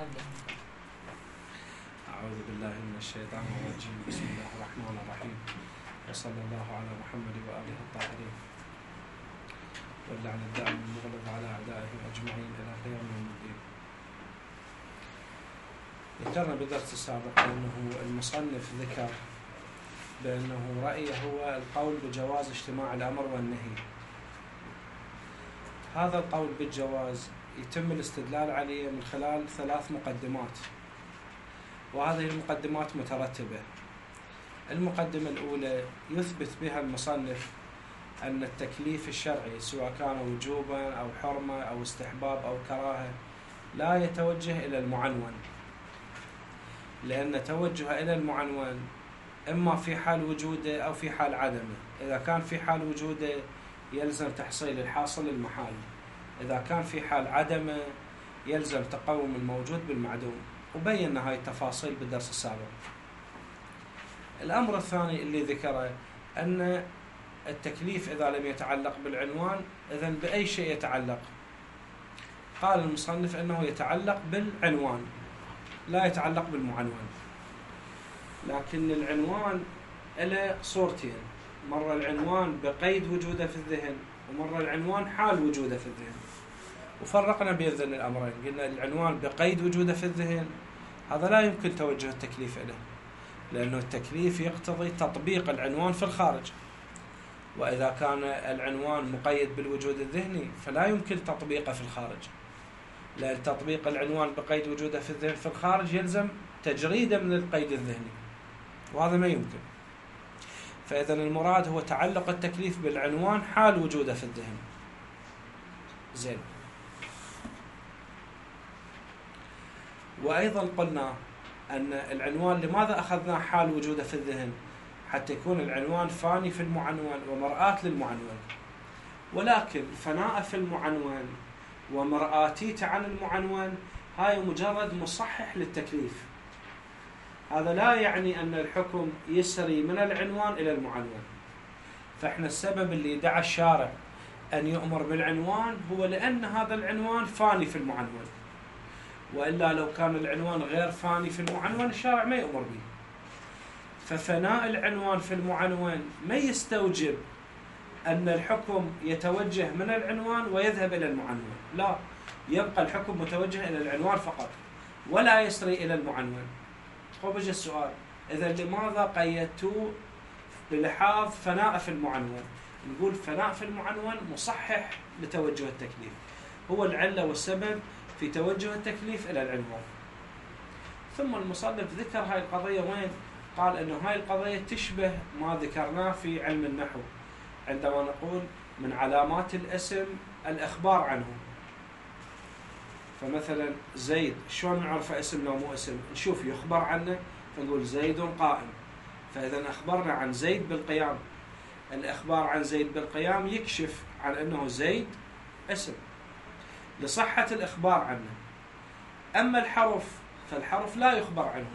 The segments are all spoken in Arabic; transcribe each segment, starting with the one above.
أعوذ بالله من الشيطان الرجيم. بسم الله الرحمن الرحيم. وصلى الله على محمد وآله الطاهرين واللعن الدائم المغلظ على أعدائه أجمعين إلى قيام يوم الدين. ذكرنا بالدرس السابق أنه المصنف ذكر بأنه رأيه هو القول بجواز اجتماع الأمر والنهي. هذا القول بالجواز يتم الاستدلال عليه من خلال 3 مقدمات، وهذه المقدمات مترتبة. المقدمة الأولى يثبت بها المصنف أن التكليف الشرعي سواء كان وجوبا أو حرمة أو استحباب أو كراهة لا يتوجه إلى المعنون، لأن توجه إلى المعنون إما في حال وجوده أو في حال عدمه. إذا كان في حال وجوده يلزم تحصيل الحاصل المحال، إذا كان في حال عدمه يلزم تقوم الموجود بالمعدوم، وبينا هاي التفاصيل بالدرس السابق. الأمر الثاني اللي ذكره أن التكليف إذا لم يتعلق بالعنوان إذن بأي شيء يتعلق. قال المصنف أنه يتعلق بالعنوان لا يتعلق بالمعنون، لكن العنوان له صورتين، مرة العنوان بقيد وجوده في الذهن ومرة العنوان حال وجوده في الذهن، وفرقنا بين ذن الأمرين. قلنا العنوان بقيد وجوده في الذهن هذا لا يمكن توجه التكليف إليه، لأنه التكليف يقتضي تطبيق العنوان في الخارج، وإذا كان العنوان مقيد بالوجود الذهني فلا يمكن تطبيقه في الخارج، لأن تطبيق العنوان بقيد وجوده في الذهن في الخارج يلزم تجريده من القيد الذهني، وهذا ما يمكن. فإذا المراد هو تعلق التكليف بالعنوان حال وجوده في الذهن. زين. وأيضا قلنا أن العنوان لماذا أخذناه حال وجوده في الذهن؟ حتى يكون العنوان فاني في المعنون ومرآة للمعنون، ولكن فناء في المعنون ومرآتيته عن المعنون هاي مجرد مصحح للتكليف. هذا لا يعني أن الحكم يسري من العنوان إلى المعنون. فإحنا السبب اللي دعا الشارع أن يؤمر بالعنوان هو لأن هذا العنوان فاني في المعنون، وإلا لو كان العنوان غير فاني في المعنون الشارع ما يؤمر به. ففناء العنوان في المعنون ما يستوجب أن الحكم يتوجه من العنوان ويذهب إلى المعنون، لا، يبقى الحكم متوجه إلى العنوان فقط ولا يسري إلى المعنون. وبيجي السؤال، إذا لماذا قيدتوا بلحاظ فناء في المعنون؟ نقول فناء في المعنون مصحح لتوجه التكليف، هو العلة والسبب في توجه التكليف إلى العنوان. ثم المصنف ذكر هاي القضية وين؟ قال أنه هاي القضية تشبه ما ذكرناه في علم النحو عندما نقول من علامات الاسم الإخبار عنه. فمثلا زيد شلون نعرف اسم لو مو اسم؟ نشوف يخبر عنه فنقول زيد قائم، فإذا أخبرنا عن زيد بالقيام. الإخبار عن زيد بالقيام يكشف عن أنه زيد اسم لصحة الإخبار عنه. أما الحرف فالحرف لا يخبر عنه،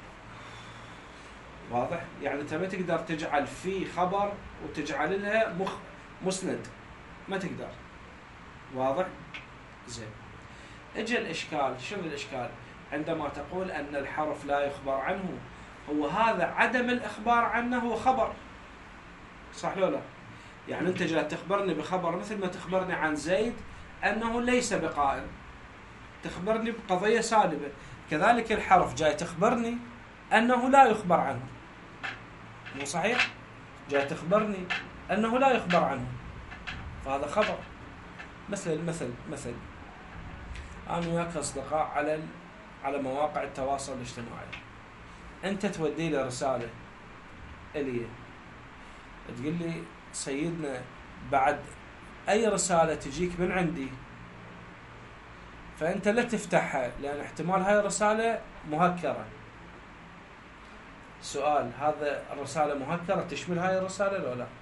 واضح؟ يعني أنت ما تقدر تجعل فيه خبر وتجعل لها مسند، ما تقدر، واضح؟ زين. اجى الإشكال، شنو الإشكال؟ عندما تقول أن الحرف لا يخبر عنه، هو هذا عدم الإخبار عنه هو خبر، صح لو لا؟ يعني أنت جاي تخبرني بخبر مثل ما تخبرني عن زيد أنه ليس بقائم، تخبرني بقضية سالبة. كذلك الحرف جاي تخبرني أنه لا يخبر عنه، مو صحيح؟ جاي تخبرني أنه لا يخبر عنه، فهذا خبر. مثل أنا وياك أصدقاء على مواقع التواصل الاجتماعي، أنت تودي لي رسالة إلي تقول لي سيدنا بعد أي رسالة تجيك من عندي فأنت لا تفتحها لأن احتمال هاي الرسالة مهكرة. سؤال، هذا الرسالة مهكرة تشمل هاي الرسالة لو لا؟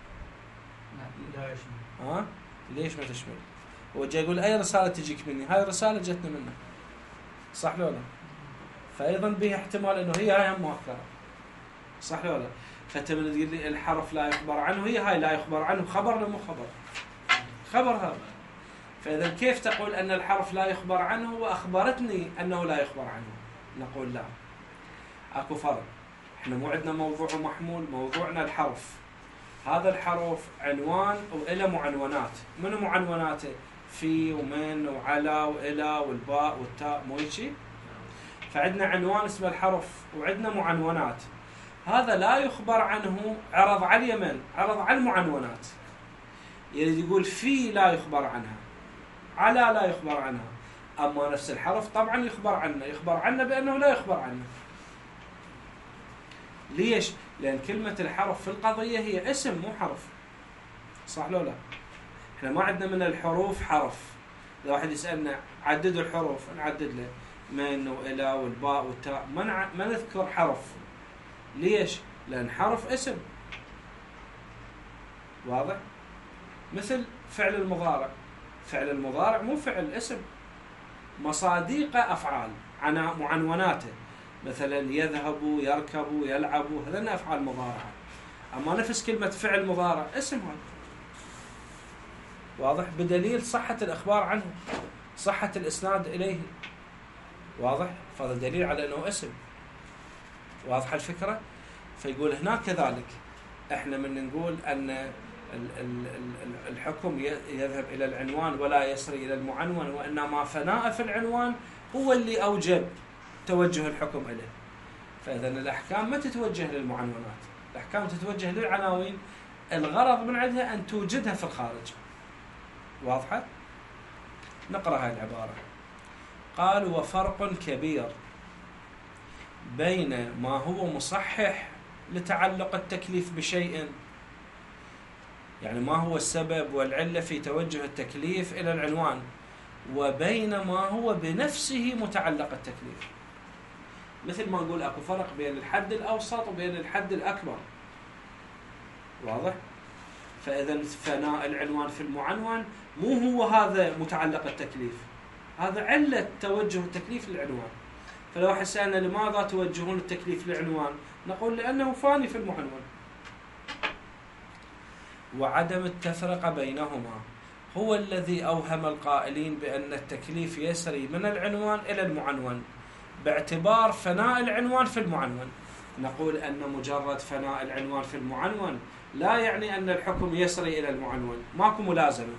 لا يشمل. ليش ما تشمل؟ هو جاي يقول أي رسالة تجيك مني، هاي الرسالة جتنا منه، صح لو لا؟ فأيضا به احتمال أنه هاي هم مهكرة، صح لو لا؟ فتبدأ تقول لي الحرف لا يخبر عنه، هاي لا يخبر عنه خبر ولا مو خبر؟ خبر هذا. فإذا كيف تقول أن الحرف لا يخبر عنه وأخبرتني أنه لا يخبر عنه؟ نقول لا، أكو فرق. إحنا مو عندنا موضوع ومحمول، موضوعنا الحرف. هذا الحرف عنوان وإلى معنونات. من معنوناته؟ في ومن وعلى وإلى والباء والتاء، مو هيك؟ فعندنا عنوان اسمه الحرف وعندنا معنونات. هذا لا يخبر عنه، عرض على اليمن، عرض على المعنونات. يريد يقول في لا يخبر عنها، على لا يخبر عنها. أما نفس الحرف طبعا يخبر عنه، يخبر عنه بأنه لا يخبر عنه. ليش؟ لأن كلمة الحرف في القضية هي اسم مو حرف. صح لو لا؟ احنا ما عندنا من الحروف حرف. إذا واحد يسألنا عددوا الحروف، نعدد له من وإلى والباء والتاء، ما نذكر حرف. ليش؟ لأن حرف اسم. واضح؟ مثل فعل المضارع. فعل المضارع مو فعل، اسم. مصاديق أفعال معنوناته، مثلا يذهب، يركب، يلعب، هذين أفعال مضارعة. أما نفس كلمة فعل مضارع اسم هذا. واضح؟ بدليل صحة الإخبار عنه، صحة الإسناد إليه. واضح؟ فهذا دليل على أنه اسم. واضح الفكرة؟ فيقول هناك كذلك احنا من نقول أن الحكم يذهب إلى العنوان ولا يسري إلى المعنون، وإنما فناء في العنوان هو اللي أوجب توجه الحكم إليه. فإذا الأحكام ما تتوجه للمعنونات، الأحكام تتوجه للعناوين، الغرض من عندها أن توجدها في الخارج. واضحة؟ نقرأ هذه العبارة. قال: وفرق كبير بين ما هو مصحح لتعلق التكليف بشيء، يعني ما هو السبب والعلة في توجه التكليف إلى العنوان، وبين ما هو بنفسه متعلق التكليف. مثل ما نقول أكو فرق بين الحد الأوسط وبين الحد الأكبر. واضح؟ فإذا فناء العنوان في المعنون مو هو هذا متعلق التكليف، هذا علة توجه التكليف للعنوان. فلو واحد سألنا لماذا توجهون التكليف للعنوان، نقول لأنه فاني في المعنون. وعدم التفرقة بينهما هو الذي أوهم القائلين بأن التكليف يسري من العنوان إلى المعنون باعتبار فناء العنوان في المعنون. نقول أن مجرد فناء العنوان في المعنون لا يعني أن الحكم يسري إلى المعنون، ماكو ملازمة.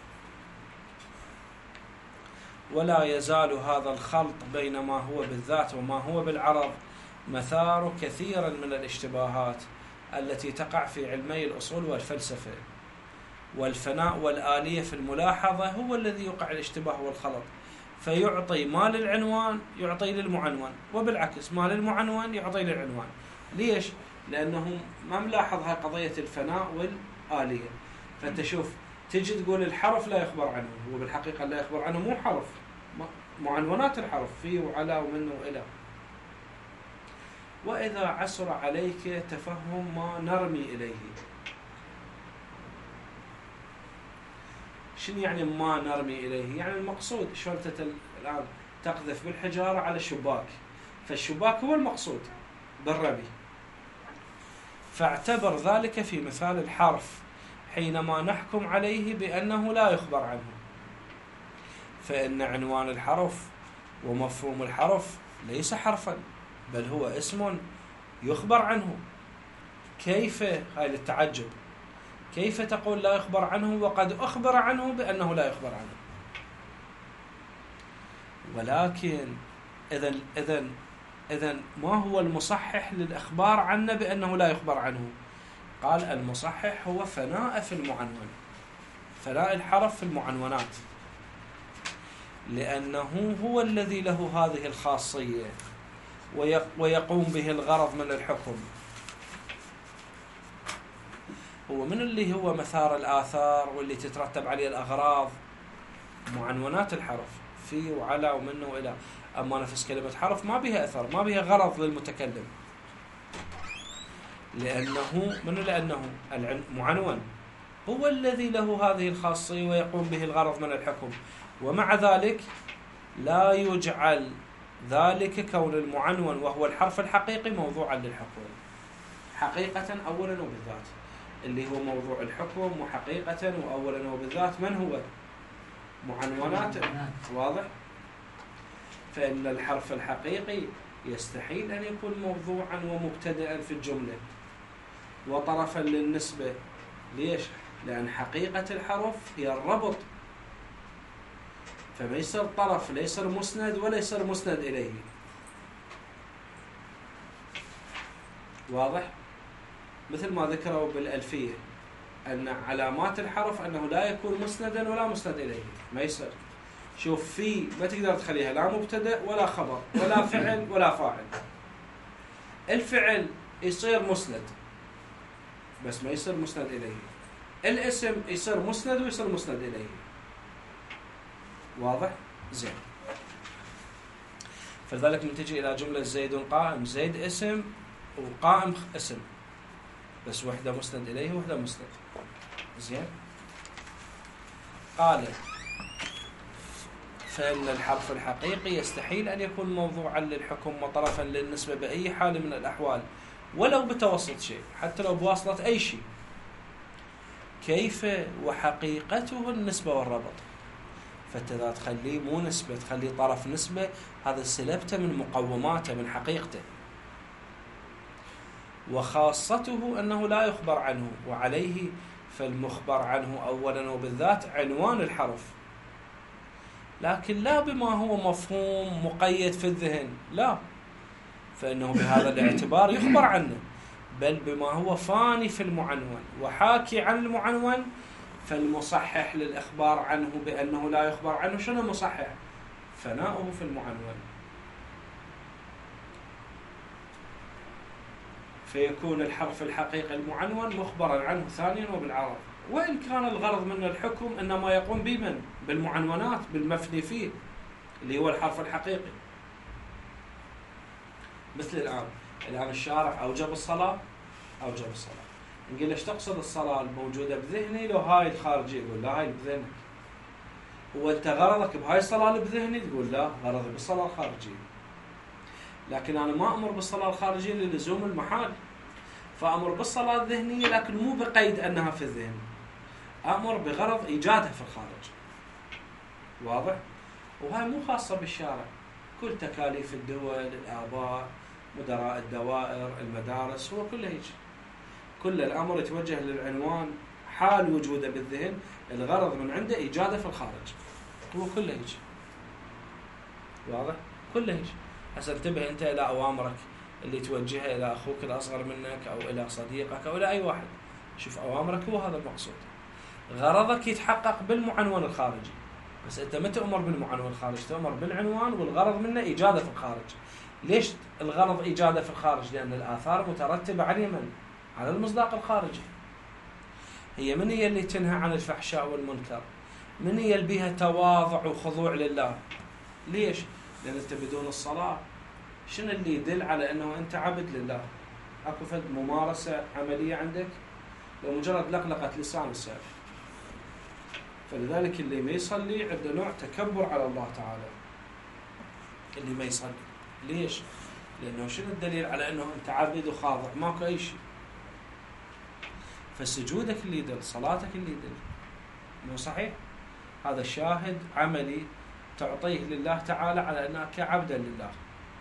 ولا يزال هذا الخلط بين ما هو بالذات وما هو بالعرض مثار كثيرا من الاشتباهات التي تقع في علمي الأصول والفلسفة. والفناء والآلية في الملاحظة هو الذي يوقع الاشتباه والخلط، فيعطي ما للعنوان يعطي للمعنون، وبالعكس ما للمعنون يعطي للعنوان. ليش؟ لأنه ما ملاحظ هاي قضية الفناء والآلية. فأنت شوف، تجي تقول الحرف لا يخبر عنه، هو بالحقيقة لا يخبر عنه مو حرف، معنونات الحرف في وعلى ومن وإلى. وإذا عسر عليك تفهم ما نرمي إليه. شنو يعني ما نرمي إليه؟ يعني المقصود شلون الآن تقذف بالحجارة على الشباك، فالشباك هو المقصود بالرمي. فاعتبر ذلك في مثال الحرف حينما نحكم عليه بأنه لا يخبر عنه، فإن عنوان الحرف ومفهوم الحرف ليس حرفا بل هو اسم يخبر عنه. كيف؟ هاي للتعجب، كيف تقول لا يخبر عنه وقد أخبر عنه بأنه لا يخبر عنه؟ ولكن إذن ما هو المصحح للإخبار عنه بأنه لا يخبر عنه؟ قال: المصحح هو فناء في المعنون، فناء الحرف في المعنونات، لأنه هو الذي له هذه الخاصية ويقوم به الغرض من الحكم. هو من اللي هو مثار الآثار واللي تترتب عليه الأغراض؟ معنونات الحرف في وعلى ومن وإلى. أما نفس كلمة حرف ما بها أثر، ما بها غرض للمتكلم، لأنه المعنون هو الذي له هذه الخاصية ويقوم به الغرض من الحكم. ومع ذلك لا يجعل ذلك كون المعنون وهو الحرف الحقيقي موضوعا للحكم حقيقة أولا وبالذات، اللي هو موضوع الحكم وحقيقة وأولا وبالذات من هو؟ معنونات. واضح؟ فإن الحرف الحقيقي يستحيل أن يكون موضوعا ومبتدأ في الجملة وطرفا للنسبة. ليش؟ لأن حقيقة الحرف هي الربط، فما يصير طرف، لا يصير مسند ولا يصير مسند إليه. واضح؟ مثل ما ذكروا بالألفية أن علامات الحرف أنه لا يكون مسندا ولا مسند إليه، ما يصير. شوف، في ما تقدر تخليها لا مبتدأ ولا خبر ولا فعل ولا فاعل. الفعل يصير مسند بس ما يصير مسند إليه، الاسم يصير مسند ويصير مسند إليه. واضح؟ زين. فلذلك من تجي إلى جملة زيد قائم، زيد اسم وقائم اسم، بس وحدة مسند إليه وحدة مسند. زين. قال فإن الحرف الحقيقي يستحيل أن يكون موضوعا للحكم وطرفا للنسبة بأي حال من الأحوال، ولو بتوسط شيء، حتى لو بواسطة أي شيء. كيف وحقيقته النسبة والربط. فإذا تخليه مو نسبة، تخليه طرف نسبة، هذا سلبته من مقوماته، من حقيقته. وخاصته أنه لا يخبر عنه، وعليه فالمخبر عنه أولا وبالذات عنوان الحرف، لكن لا بما هو مفهوم مقيد في الذهن، لا، فإنه بهذا الاعتبار يخبر عنه، بل بما هو فاني في المعنون وحاكي عن المعنون. فالمصحح للإخبار عنه بأنه لا يخبر عنه شنو مصحح؟ فناؤه في المعنون. فيكون الحرف الحقيقي المعنون مخبرا عنه ثانيا وبالعرض، وإن كان الغرض من الحكم إنما يقوم بمن؟ بالمعنونات، بالمفني فيه اللي هو الحرف الحقيقي. مثل الآن الشارع أوجب الصلاة، نقول ليش تقصد الصلاة الموجودة بذهني لو هاي الخارجية؟ يقول لا، هاي بذهنك. هو أنت غرضك بهاي الصلاة اللي بذهني؟ تقول لا، غرضي بالصلاة الخارجية. لكن أنا ما أمر بالصلاة الخارجية للزوم المحال، فأمر بالصلاة الذهنية لكن مو بقيد أنها في الذهن، أمر بغرض إيجادها في الخارج. واضح؟ وهاي مو خاصة بالشارع، كل تكاليف الدول، الآباء، مدراء الدوائر، المدارس، هو كله هيك. كل الأمر يتوجه للعنوان حال وجوده بالذهن، الغرض من عنده إيجاده في الخارج، هو كله هيك. واضح؟ كله هيك. هسه انتبه أنت إلى أوامرك اللي توجهها إلى أخوك الأصغر منك أو إلى صديقك أو إلى أي واحد. شوف أوامرك هو هذا المقصود، غرضك يتحقق بالمعنون الخارجي، بس أنت ما تؤمر بالمعنون الخارجي، تؤمر بالعنوان، والغرض منه إيجاده في الخارج. ليش الغرض إيجاده في الخارج؟ لأن الآثار مترتبة على من؟ على المصداق الخارجي. هي من هي اللي تنهى عن الفحشاء والمنكر؟ من هي اللي بها تواضع وخضوع لله؟ ليش؟ لأن أنت بدون الصلاة شنو اللي يدل على أنه أنت عبد لله؟ أكو فد ممارسة عملية عندك؟ لو مجرد لقلقة لسان السائل. فلذلك اللي ما يصلي عنده نوع تكبر على الله تعالى. اللي ما يصلي ليش؟ لأنه شنو الدليل على أنه أنت عبد وخاضع؟ ماكو أي شيء. فسجودك اللي يدل، صلاتك اللي يدل. مو صحيح؟ هذا شاهد عملي تعطيه لله تعالى على أنك عبدا لله.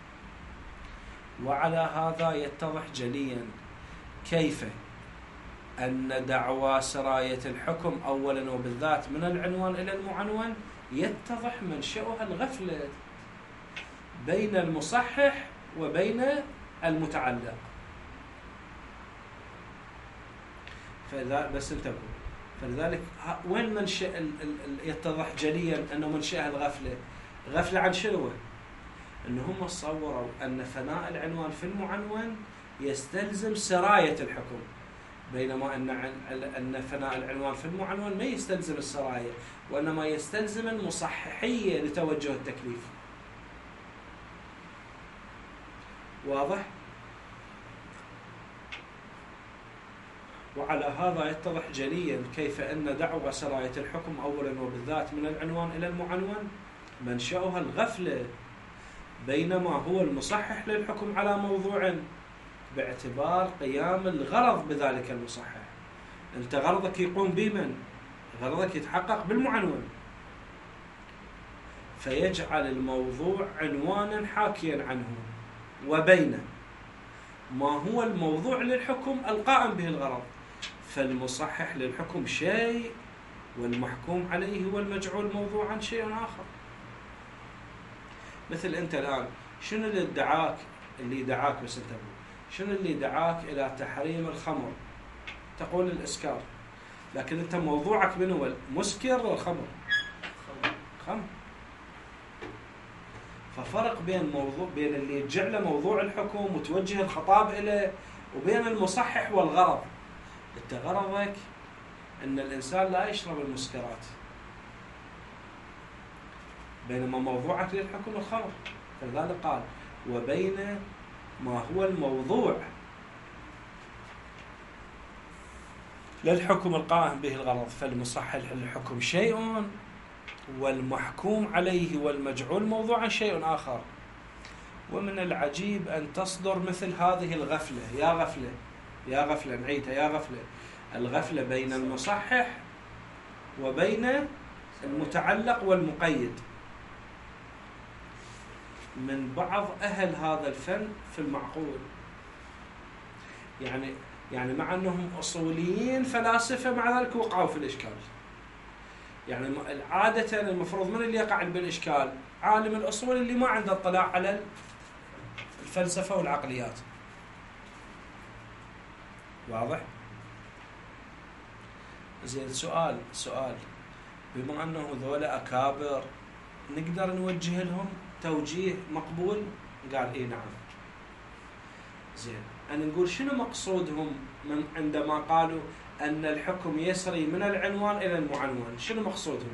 وعلى هذا يتضح جليا كيف أن دعوى سراية الحكم أولا وبالذات من العنوان إلى المعنون يتضح منشأها الغفلة بين المصحح وبين المتعلق. بس انتبهوا، فلذلك وين منشأ يتضح جليا أنه منشأها الغفلة؟ غفلة عن شنو؟ أنه هم صوروا أن فناء العنوان في المعنون يستلزم سراية الحكم، بينما أن فناء العنوان في المعنون ما يستلزم السراية، وإنما يستلزم المصححية لتوجه التكليف. واضح؟ وعلى هذا يتضح جليا كيف أن دعوى سراية الحكم أولا وبالذات من العنوان إلى المعنون منشأها الغفلة، بينما هو المصحح للحكم على موضوع باعتبار قيام الغرض بذلك المصحح. أنت غرضك يقوم بمن؟ غرضك يتحقق بالمعنون. فيجعل الموضوع عنوانا حاكيا عنه، وبين ما هو الموضوع للحكم القائم به الغرض، فالمصحح للحكم شيء والمحكوم عليه والمجعول موضوعا شيء آخر. مثل أنت الآن شنو اللي دعاك بس انتبه، شنو اللي دعاك إلى تحريم الخمر؟ تقول الإسكار، لكن أنت موضوعك من هو؟ المسكر والخمر؟ خمر. ففرق بين اللي يرجع له موضوع الحكم وتوجه الخطاب إليه، وبين المصحح والغرض. أنت غرضك أن الإنسان لا يشرب المسكرات، بينما موضوعك للحكم الخمر. فلذلك قال وبين ما هو الموضوع للحكم القائم به الغرض، فالمصحح للحكم شيء والمحكوم عليه والمجعول موضوعا شيء آخر. ومن العجيب أن تصدر مثل هذه الغفلة، يا غفلة نعيتها، يا غفلة، الغفلة بين المصحح وبين المتعلق والمقيد من بعض أهل هذا الفن في المعقول. يعني مع أنهم أصوليين فلاسفة، مع ذلك وقعوا في الإشكال. يعني عادة المفروض من اللي يقع بالإشكال؟ عالم الأصول اللي ما عنده اطلاع على الفلسفة والعقليات. واضح؟ زين، سؤال بما أنه ذولا أكابر نقدر نوجه لهم توجيه مقبول؟ قال إيه نعم. زين، أنا نقول شنو مقصودهم من عندما قالوا أن الحكم يسري من العنوان إلى المعنون؟ شنو مقصودهم؟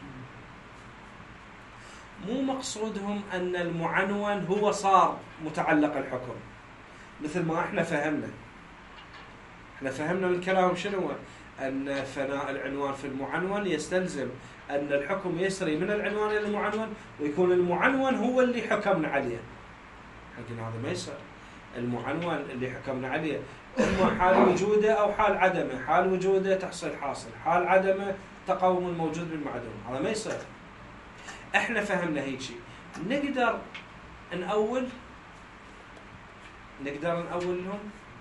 مو مقصودهم أن المعنون هو صار متعلق الحكم مثل ما احنا فهمنا. احنا فهمنا من كلامهم شنو؟ أن فناء العنوان في المعنون يستلزم أن الحكم يسري من العنوان إلى المعنون، ويكون المعنون هو اللي حكمنا عليه. لكن هذا ما يصير. المعنون اللي حكمنا عليه إما حال وجوده أو حال عدمه، حال وجوده تحصيل حاصل، حال عدمه تقوم الموجود بالمعدوم. هذا ما يصير. احنا فهمنا هيك شيء. نقدر نأول لهم.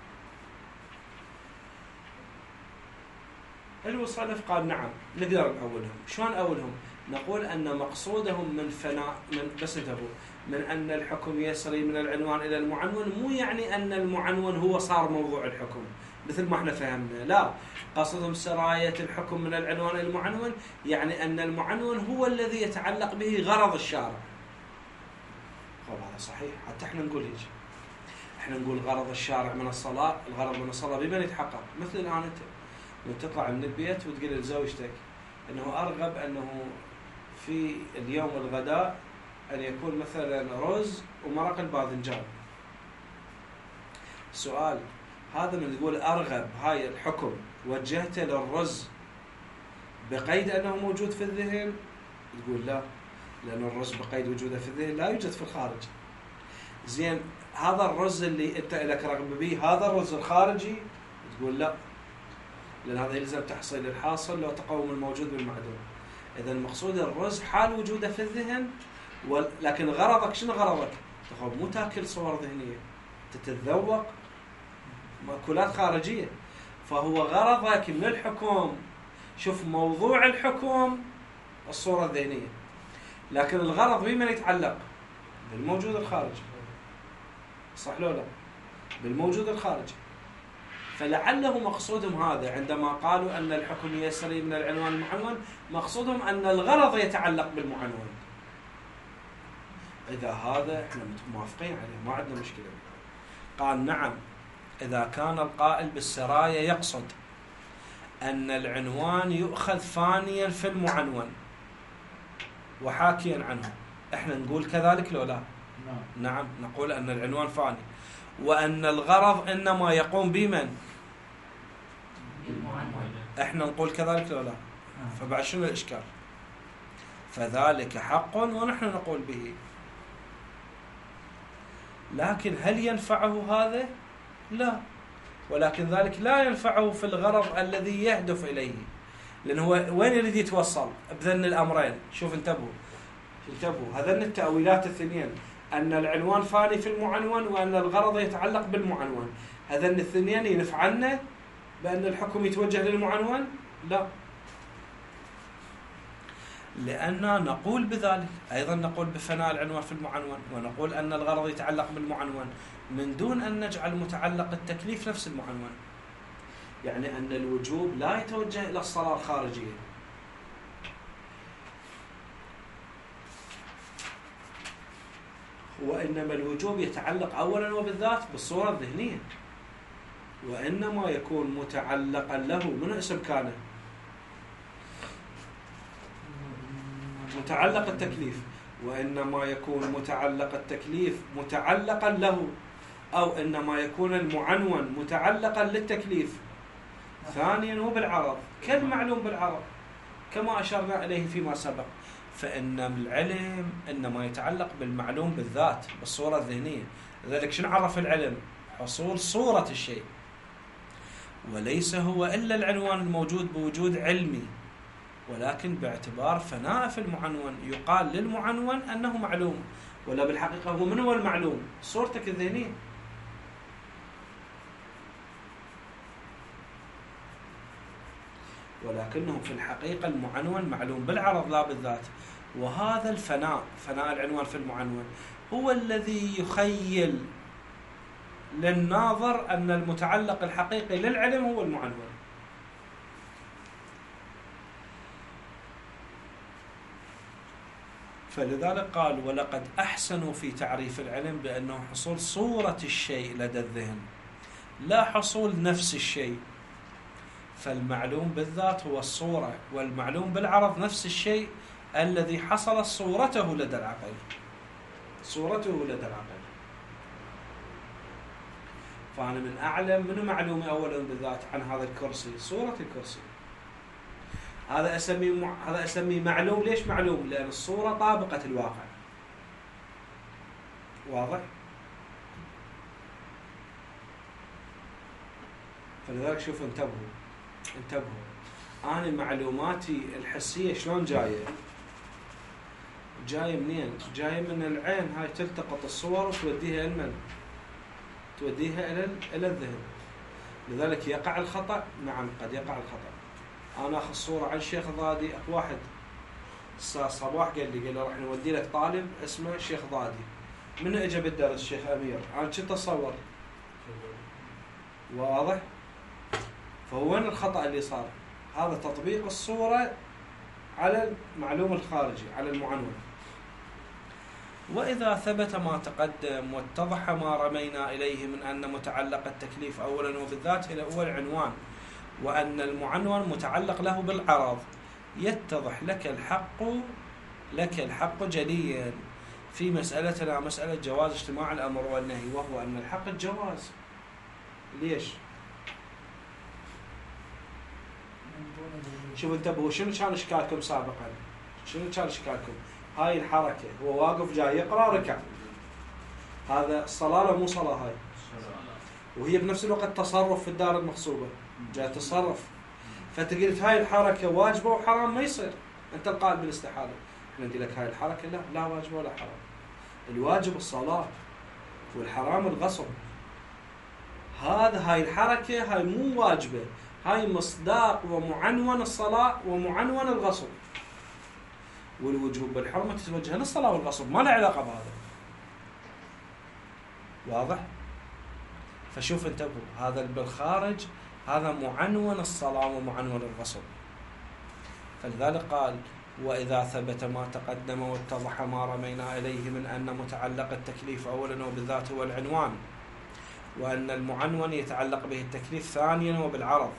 المصنف قال نعم نقدر نأولهم. شلون نأولهم؟ نقول أن مقصودهم من فناء من أن الحكم يسري من العنوان إلى المعنون مو يعني أن المعنون هو صار موضوع الحكم مثل ما احنا فهمنا، لا، قصدهم سراية الحكم من العنوان إلى المعنون، يعني أن المعنون هو الذي يتعلق به غرض الشارع. هذا صحيح، حتى احنا نقول هيك. احنا نقول غرض الشارع من الصلاة، الغرض من الصلاة بمن يتحقق؟ مثل الآن أنت لو تطلع من البيت وتقول لزوجتك أنه أرغب أنه في اليوم الغداء أن يكون مثلا رز ومرق الباذنجان. سؤال، هذا من تقول أرغب، هاي الحكم وجهته للرز بقيد أنه موجود في الذهن؟ تقول لا، لأن الرز بقيد وجوده في الذهن لا يوجد في الخارج. زين، هذا الرز اللي أنت لك رغبة به هذا الرز الخارجي؟ تقول لا، لأن هذا يلزم تحصيل الحاصل لو تقوم الموجود بالمعدوم. إذا المقصود الرز حال وجوده في الذهن، لكن غرضك شنو غرضك؟ تخوف مو تاكل صور ذهنية، تتذوق مأكولات خارجية. فهو غرضك من الحكم، شوف موضوع الحكم الصورة الذهنية، لكن الغرض بمن يتعلق؟ بالموجود الخارجي. صح لو لا؟ بالموجود الخارجي. فلعله مقصودهم هذا عندما قالوا أن الحكم يسري من العنوان المعنون، مقصودهم أن الغرض يتعلق بالمعنون. إذا هذا احنا موافقين عليه، ما عندنا مشكلة. قال نعم، إذا كان القائل بالسراية يقصد أن العنوان يؤخذ فانيا في المعنون وحاكيا عنه، احنا نقول كذلك لو لا؟ نعم، نقول أن العنوان فاني، وأن الغرض إنما يقوم بمن؟ احنا نقول كذلك لو لا؟ فبعد شنو الإشكال؟ فذلك حق ونحن نقول به. لكن هل ينفعه هذا؟ لا، ولكن ذلك لا ينفعه في الغرض الذي يهدف إليه، لأنه وين يريد يتوصل بذن الأمرين؟ شوف انتبهوا، انتبهوا، هذين التأويلات الاثنين، أن العنوان فاني في المعنون وأن الغرض يتعلق بالمعنون، هذين الاثنين ينفعنا بأن الحكم يتوجه للمعنون؟ لا، لأننا نقول بذلك، أيضا نقول بفناء العنوان في المعنون، ونقول أن الغرض يتعلق بالمعنون من دون أن نجعل متعلق التكليف نفس المعنون. يعني أن الوجوب لا يتوجه إلى الصلاة الخارجية، وإنما الوجوب يتعلق أولا وبالذات بالصورة الذهنية، وإنما يكون متعلقا له من اسم كان متعلق التكليف، وإنما يكون متعلق التكليف متعلقا له، أو إنما يكون المعنون متعلقا للتكليف ثانيا وبالعرض كالمعلوم بالعرض كما أشرنا إليه فيما سبق. فإن العلم إنما يتعلق بالمعلوم بالذات بالصورة الذهنية. لذلك شنو عرف العلم؟ حصول صورة الشيء، وليس هو إلا العنوان الموجود بوجود علمي، ولكن باعتبار فناء في المعنون يقال للمعنون أنه معلوم، ولا بالحقيقة هو من هو المعلوم؟ صورتك الذهنية. ولكنه في الحقيقة المعنون معلوم بالعرض لا بالذات. وهذا الفناء، فناء العنوان في المعنون، هو الذي يخيل للناظر أن المتعلق الحقيقي للعلم هو المعنون. فلذلك قال ولقد أحسنوا في تعريف العلم بأنه حصول صورة الشيء لدى الذهن لا حصول نفس الشيء. فالمعلوم بالذات هو الصورة، والمعلوم بالعرض نفس الشيء الذي حصل صورته لدى العقل، صورته لدى العقل. فأنا من أعلم من معلومي أولا بالذات عن هذا الكرسي صورة الكرسي، هذا أسميه معلوم. ليش معلوم؟ لأن الصورة طابقة الواقع. واضح؟ فلذلك شوفوا انتبهوا، أنا معلوماتي الحسية شلون جاية منين؟ جاية من العين، هاي تلتقط الصور وتوديها لمن؟ توديها إلى الذهن. لذلك يقع الخطأ، نعم قد يقع الخطأ. أنا أخذ صورة عن الشيخ ضادي، واحد صباح قال لي راح نودي لك طالب اسمه الشيخ ضادي، من اجى بالدرس الشيخ أمير، أنا كنت أتصور. واضح؟ فهو وين الخطأ اللي صار؟ هذا تطبيق الصورة على المعلوم الخارجي، على المعنون. وإذا ثبت ما تقدم واتضح ما رمينا إليه من أن متعلق التكليف أولا وبالذات هو العنوان، وأن المعنون متعلق له بالعرض، يتضح لك الحق جليا في مسألتنا، مسألة جواز اجتماع الأمر والنهي، وهو أن الحق الجواز. ليش؟ شوفوا انتبهوا، شنو كان إشكالكم سابقا؟ شنو كان إشكالكم؟ هاي الحركة هو واقف جاي يقرأ ركع، هذا صلاة مو صلاة هاي، وهي بنفس الوقت تصرف في الدار المغصوبة، جاي تصرف. فتقلت هاي الحركة واجبة وحرام، ما يصير. أنت القائل بالاستحالة، احنا نقول لك هاي الحركة لا واجبة ولا حرام. الواجب الصلاة والحرام الغصب. هاي الحركة هاي مو واجبة، هاي مصداق ومعنون الصلاة ومعنون الغصب. والوجوب والحرمة تتوجه للصلاة والغصب، ما له علاقة بهذا. واضح؟ فشوف انتبهوا، هذا بالخارج هذا معنون الصلاة ومعنون الغصب. فلذلك قال وإذا ثبت ما تقدم واتضح ما رمينا إليه من أن متعلق التكليف أولا وبالذات هو العنوان، وأن المعنون يتعلق به التكليف ثانيا وبالعرض،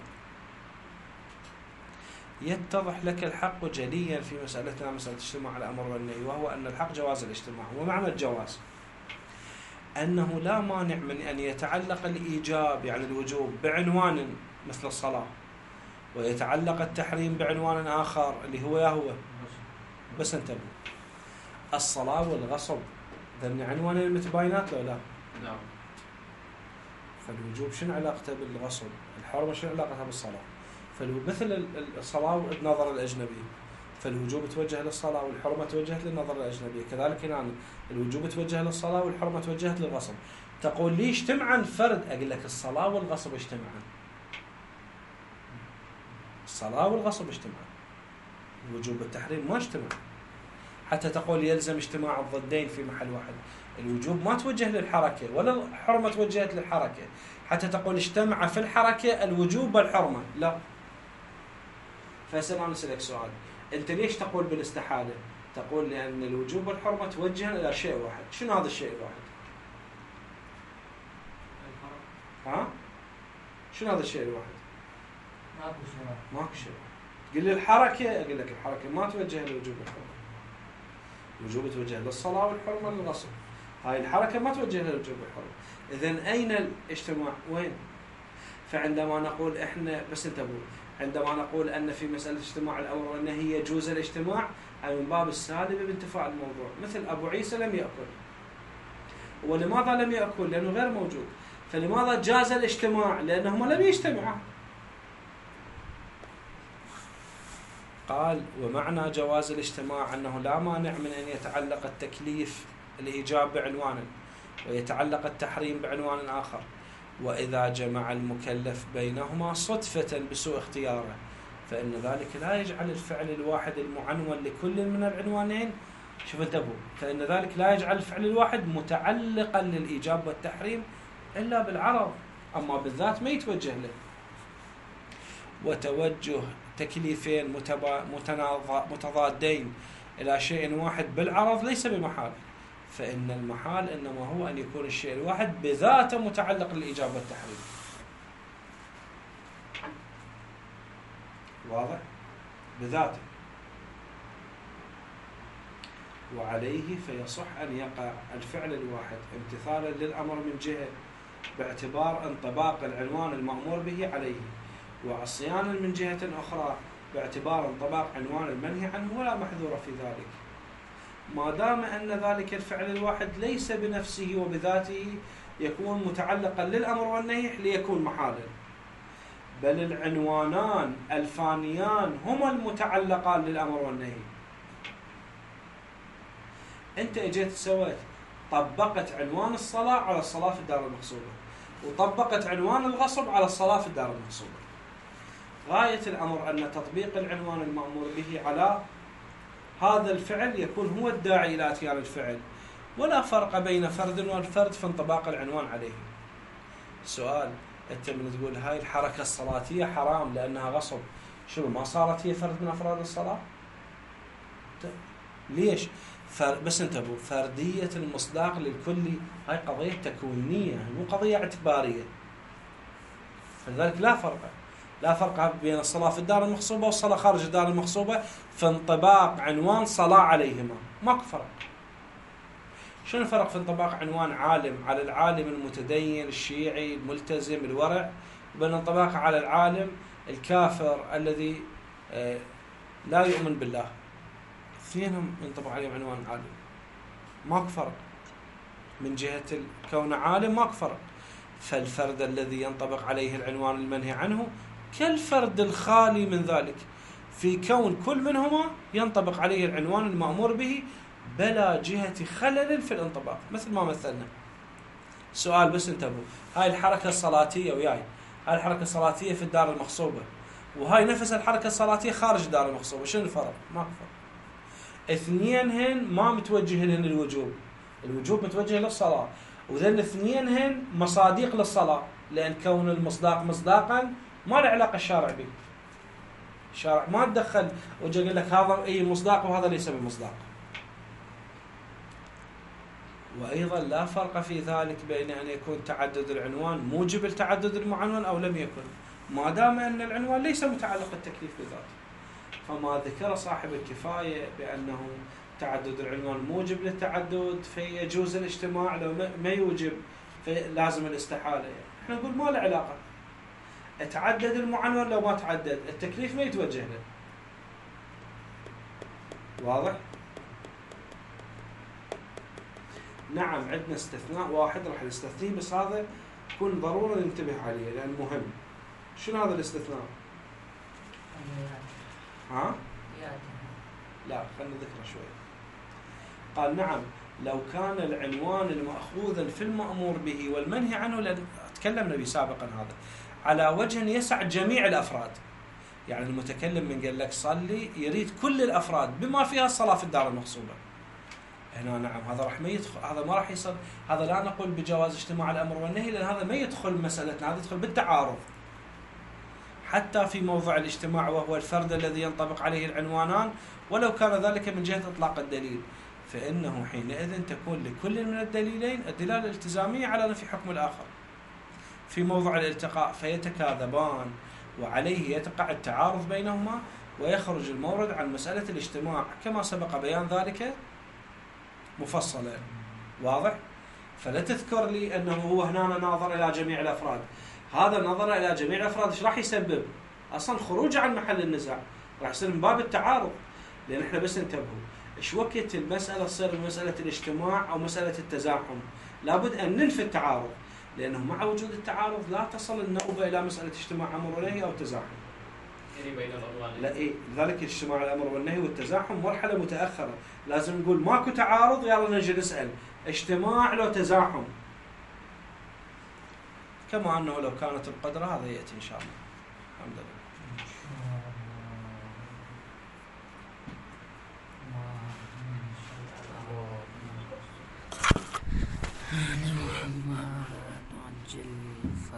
يتضح لك الحق جليا في مسألتنا، مسألة اجتماع الأمر والنهي، وهو أن الحق جواز الاجتماع. ومعنى الجواز أنه لا مانع من أن يتعلق الإيجاب يعني الوجوب بعنوان مثل الصلاة، ويتعلق التحريم بعنوان آخر اللي هو بس انتبهوا، الصلاة والغصب ذن عنوانين متباينات لو لا؟ نعم. فالوجوب شنو علاقته بالغصب؟ الحرمة شنو علاقتها بالصلاة؟ مثل الصلاة بنظر الأجنبي، فالوجوب توجه للصلاة والحرمة توجهت للنظر الأجنبية. كذلك هنا الوجوب توجه للصلاة والحرمة توجهت للغصب. تقول لي اجتمعا فرد، أقول لك الصلاة والغصب اجتمعا، الصلاة والغصب اجتمعا، الوجوب والتحريم ما اجتمع. حتى تقول يلزم اجتماع الضدين في محل واحد، الوجوب ما توجه للحركة ولا الحرمة توجهت للحركة. حتى تقول اجتمع في الحركة الوجوب والحرمة، لا. فهسه أنا أسألك سؤال، أنت ليش تقول بالاستحالة؟ تقول لأن الوجوب والحرمة توجه إلى شيء واحد. شنو هذا الشيء الواحد؟ ها؟ شنو هذا الشيء الواحد؟ ماكو شيء. قل لي الحركة، أقول لك الحركة ما توجه للوجوب والحرمة. الوجوب توجه للصلاة والحرمة للغصب. هاي الحركة ما توجه للوجوب والحرمة. إذن أين الاجتماع؟ وين؟ فعندما نقول إحنا بس انتبهوا، عندما نقول أن في مسألة اجتماع الأمر والنهي يجوز الاجتماع، أي من باب السالب بانتفاء الموضوع. مثل أبو عيسى لم يأكل. ولماذا لم يأكل؟ لأنه غير موجود. فلماذا جاز الاجتماع؟ لأنهما لم يجتمعا. قال ومعنى جواز الاجتماع أنه لا مانع من أن يتعلق التكليف الإيجاب بعنوان ويتعلق التحريم بعنوان آخر، وإذا جمع المكلف بينهما صدفة بسوء اختياره فإن ذلك لا يجعل الفعل الواحد المعنون لكل من العنوانين، شوف انتبهوا، فإن ذلك لا يجعل الفعل الواحد متعلقا للإيجاب والتحريم إلا بالعرض، أما بالذات ما يتوجه له. وتوجه تكليفين متضادين إلى شيء واحد بالعرض ليس بمحال، فإن المحال إنما هو أن يكون الشيء الواحد بذاته متعلق للإيجاب والتحريم. واضح؟ بذاته. وعليه فيصح أن يقع الفعل الواحد امتثالا للأمر من جهة باعتبار انطباق العنوان المأمور به عليه، وعصيانا من جهة أخرى باعتبار انطباق عنوان المنهي عنه، ولا محذور في ذلك، ما دام أن ذلك الفعل الواحد ليس بنفسه وبذاته يكون متعلقا للأمر والنهي ليكون محالا، بل العنوانان الفانيان هما المتعلقان للأمر والنهي. أنت اجيت سويت طبقت عنوان الصلاة على الصلاة في الدار المغصوبة، وطبقت عنوان الغصب على الصلاة في الدار المغصوبة. غاية الأمر أن تطبيق العنوان المأمور به على هذا الفعل يكون هو الداعي إلى اتيان الفعل، ولا فرق بين فرد والفرد في انطباق العنوان عليه. سؤال، أنت من تقول هاي الحركة الصلاتية حرام لأنها غصب، شو ما صارت هي فرد من أفراد الصلاة؟ ليش؟ بس انتبهوا، فردية المصداق للكل هاي قضية تكوينية مو قضية اعتبارية. فلذلك لا فرق بين الصلاة في الدار المغصوبة والصلاة خارج الدار المغصوبة في انطباق عنوان صلاة عليهما، ماكو فرق. شنو الفرق في انطباق عنوان عالم على العالم المتدين الشيعي الملتزم الورع، وبين انطباق على العالم الكافر الذي لا يؤمن بالله؟ اثنينهم ينطبق عليهم عنوان عالم، ماكو فرق من جهة كون عالم، ماكو فرق. فالفرد الذي ينطبق عليه العنوان المنهي عنه كالفرد الخالي من ذلك، في كون كل منهما ينطبق عليه العنوان المأمور به بلا جهة خلل في الانطباق، مثل ما مثلنا. سؤال بس انتبهوا، هاي الحركة الصلاتية وياي، هاي الحركة الصلاتية في الدار المغصوبة، وهاي نفس الحركة الصلاتية خارج الدار المغصوبة، شنو الفرق؟ ماكو فرق. اثنينهن ما متوجه لهن الوجوب متوجه للصلاة، وذن اثنينهن مصاديق للصلاة، لأن كون المصداق مصداقا ما له علاقة الشارع به. الشارع ما تدخل وجا يقول لك هذا أي مصداق وهذا ليس بمصداق. وأيضا لا فرق في ذلك بين أن يكون تعدد العنوان موجب لتعدد المعنون أو لم يكن، ما دام أن العنوان ليس متعلق التكليف بذاته. فما ذكر صاحب الكفاية بأنه تعدد العنوان موجب للتعدد فيجوز الاجتماع، لو ما يوجب فلازم الاستحالة. احنا نقول ما له علاقة، تعدد المعنون لو ما تعدد التكليف ما يتوجه له. واضح؟ نعم عندنا استثناء واحد راح نستثنيه، بس هذا يكون ضروري ننتبه عليه لأن مهم. شنو هذا الاستثناء؟ ها؟ لا خلينا نذكره شوية. قال نعم لو كان العنوان المأخوذا في المأمور به والمنهي عنه، لأن تكلمنا به سابقا هذا على وجه يسع جميع الأفراد. يعني المتكلم من قال لك صلي يريد كل الأفراد بما فيها الصلاة في الدار المغصوبة. هنا نعم هذا راح ما يدخل، هذا ما راح يصل، هذا لا نقول بجواز اجتماع الأمر والنهي، لأن هذا ما يدخل مسألتنا، هذا يدخل بالتعارض. حتى في موضع الاجتماع وهو الفرد الذي ينطبق عليه العنوانان، ولو كان ذلك من جهة إطلاق الدليل، فإنه حينئذ تكون لكل من الدليلين الدلالة الالتزامية على نفي حكم الآخر. في موضع الالتقاء فيتكاذبان، وعليه يقع التعارض بينهما، ويخرج المورد عن مسألة الاجتماع كما سبق بيان ذلك مفصلا. واضح؟ فلا تذكر لي أنه هو هنا ناظر إلى جميع الأفراد. هذا النظر إلى جميع الأفراد إيش راح يسبب؟ أصلا خروج عن محل النزاع، راح يصير من باب التعارض. لأن إحنا بس انتبهوا إيش وقت المسألة تصير مسألة الاجتماع أو مسألة التزاحم، لابد أن ننفي التعارض، لأنه مع وجود التعارض لا تصل النوبة إلى مسألة اجتماع أمر ونهي أو تزاحم. يعني بين العنوانين. لا إيه، لذلك اجتماع الأمر والنهي والتزاحم مرحلة متأخرة، لازم نقول ماكو تعارض يلا نجي نسأل اجتماع لو تزاحم. كما أنه لو كانت القدرة هذا يأتي إن شاء الله. الحمد لله.